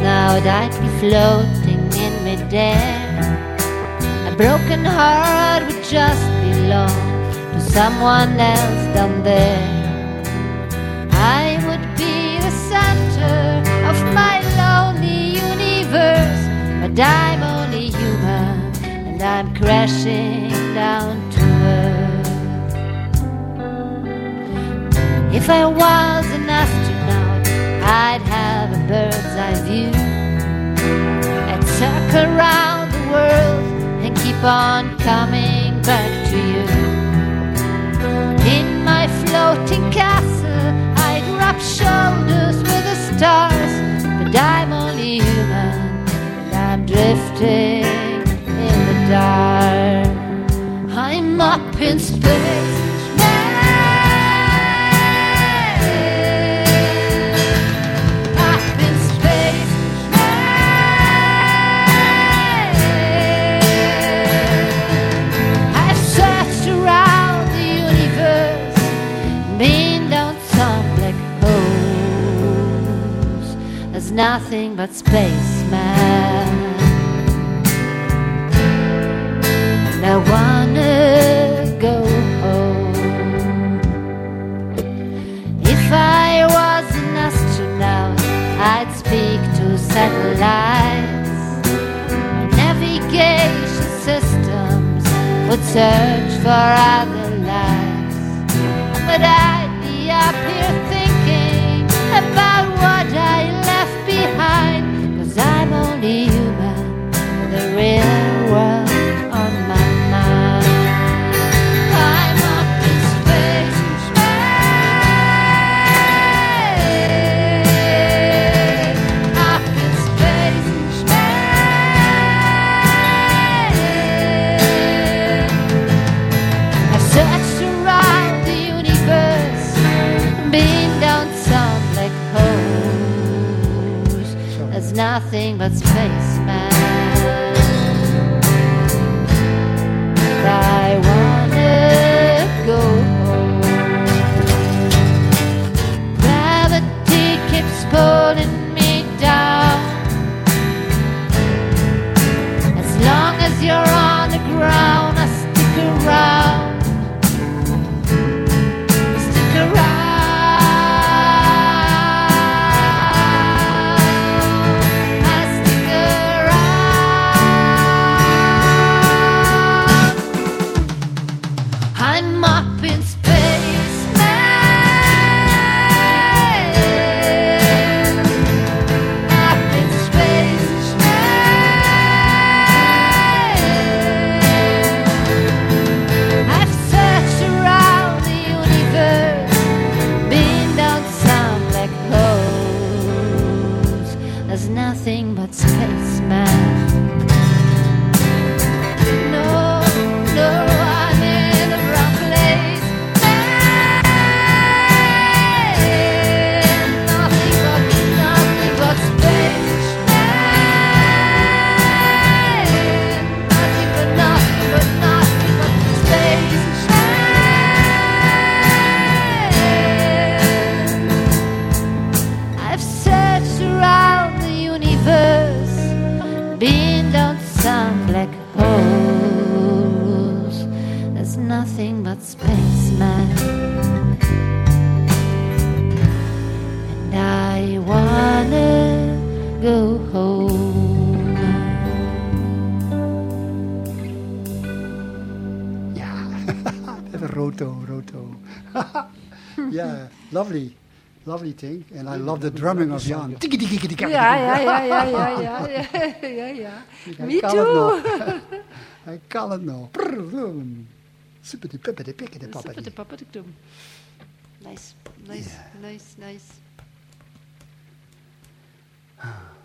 now, I'd be floating in midair. A broken heart would just belong to someone else down there. I would be the center of my lonely universe, but I'm only human and I'm crashing down to earth. If I was an astronaut, I'd have a bird's eye view. I'd circle around the world and keep on coming back to you. In my floating castle, I'd rub shoulders with the stars, but I'm only human and I'm drifting in the dark. I'm up in space. Nothing but spaceman. And I wanna go home. If I was an astronaut, I'd speak to satellites. Navigation systems would search for other lives. But I'd be up here thinking about what I left behind, 'cause I'm only human with the real world on my mind. I'm up in space, up in space, I've searched around the universe, been down some black holes. There's nothing but spaceman. I wanna go home. Gravity keeps pulling me down. As long as you're on the ground, I stick around. Stick around. I'm up in space, man. Up in space, man. I've searched around the universe, been down some black holes. There's nothing but space, man. No, no. Been down some black holes. There's nothing but spaceman. And I wanna go home. Yeah, Roto. Yeah, lovely thing, and I love the drumming of Jan. Ja. Me too. Hij kan het nog. Super de pippen, de pikken, de papa. Nice.